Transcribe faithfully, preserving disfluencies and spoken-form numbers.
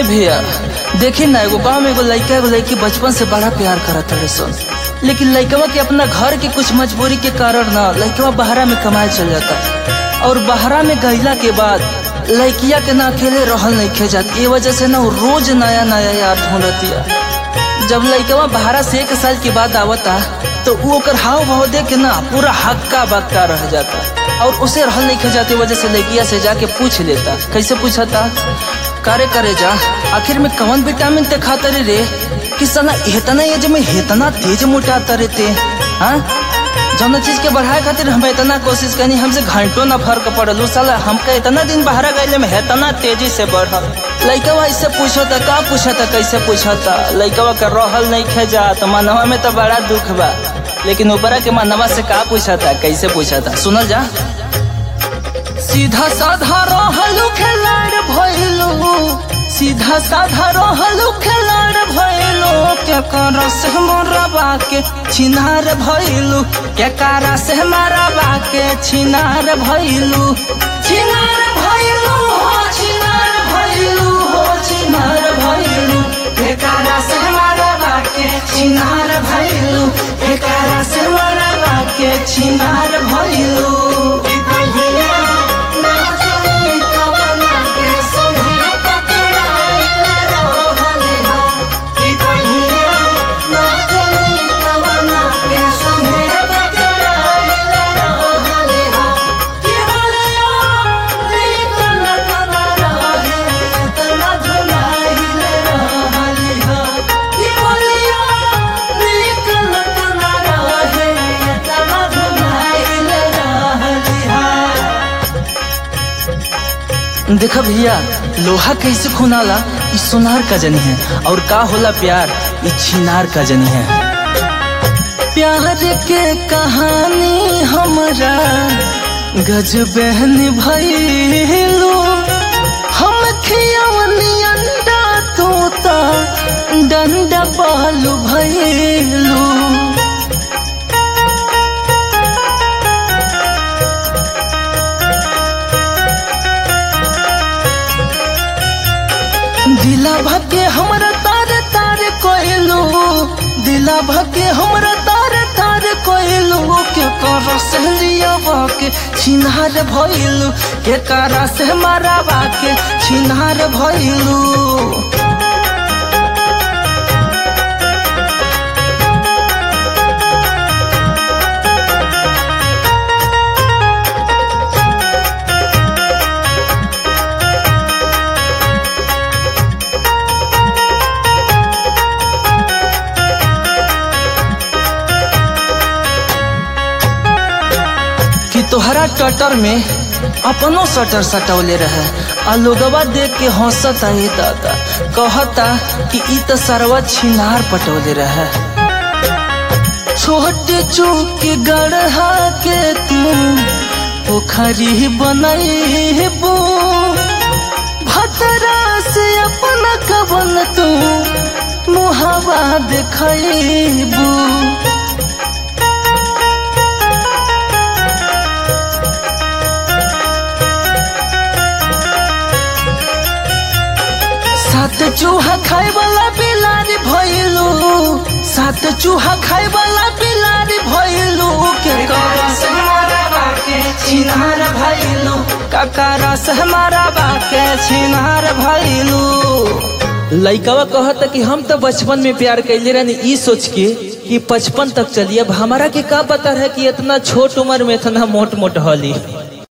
भैया देखी ना, एगो गाँव में एगो लड़का एगो लड़की बचपन से बड़ा प्यार करत रहे सन, लेकिन लड़कवा के अपना घर के कुछ मजबूरी के कारण ना लड़कवा बहरा में कमाए चल जाता, और बहरा में गईला के बाद लड़किया के ना अकेले रहल नहीं खे जाती। ये वजह से ना वो रोज नया नया यार ढूंढती। जब लड़कवा बहरा से एक साल के बाद आवता तो वो ओकर हाव भाव देख के ना पूरा हक्का बक्का रह जाता, और उसे रहल नहीं खे जाती। वजह से लड़किया से जाके पूछ लेता। कैसे पूछता? करे करे जा आखिर में कौन विटामिन ते खाता रे रे कि साला इतना एज में इतना तेज मोटाता रहते। हाँ, जौन चीज के बढ़ाए खातिर हम इतना कोशिश करनी, हमसे घंटों ना फर्क पड़ल। साला हमका इतना दिन बाहर गए में इतना तेजी से बढ़ल। लड़कवा इससे पूछता, का पूछता, कैसे पूछता? लड़कवा का रहल नहीं खे जात, मनवा में तो बड़ा दुख बा, लेकिन ऊपरा के मनवा से का पूछता, कैसे पूछता? सुनल जा। सीधा साधा रहलू खिलाड़ भइलू, सीधा साधा रहलू खिलाड़ भइलू, क्या करा से मरवा के छिनार भइलू, क्या करा से मरवा के छिनार भइलू, छिनार भइलू हो, छिनार भइलू हो, छिनार भइलू, क्या करा से मरवा के छिनार भइलू, क्या करा से मरवा के छिनार भइलू। देखा भैया, लोहा कैसे खुनाला इस सोनार का जनी है, और का होला प्यार ये छिनार का जनी है। प्यार के कहानी हमरा गजबे निभैलू, हम खियवनी अंडा तोता डंडा बालू भैलू। दिला भके हमरा तारे तारे कोइलू, दिला भके हमरा तारे तारे कोइलू, के करा से लियावा के छिनार भइलू, के करा से मरावा के छिनार भइलू। तोहरा टटर में अपनो सटर सटौले रहे, आ लोगवा देख के हंसता ही दादा, कहता कि ई तो सरवा छिनार पटौले रहे। छोटे चूक के गढ़ा के तू पोखरी बनैबू, भतरा से अपना कवन तू मुहावा देखैबू। सात चूहा खाए वाला बिलारी भइलू, सात चूहा खाए वाला बिलारी भइलू, के करा से मरवा के छिनार भइलू, का करा से मरवा के छिनार भइलू। लइकवा कहता कि हम तो बचपन में प्यार कैले रहनी, ई सोच के कि पचपन तक चलिए। अब हमारा के का पता है कि इतना छोट उम्र में इतना मोट मोट हली।